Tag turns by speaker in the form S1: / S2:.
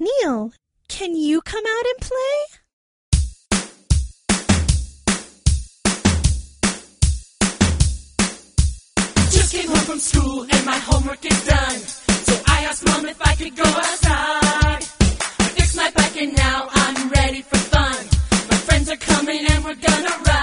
S1: Neil, can you come out and play?
S2: Just came home from school and my homework is done. So I asked Mom if I could go outside. I fixed my bike and now I'm ready for fun. My friends are coming and we're gonna ride.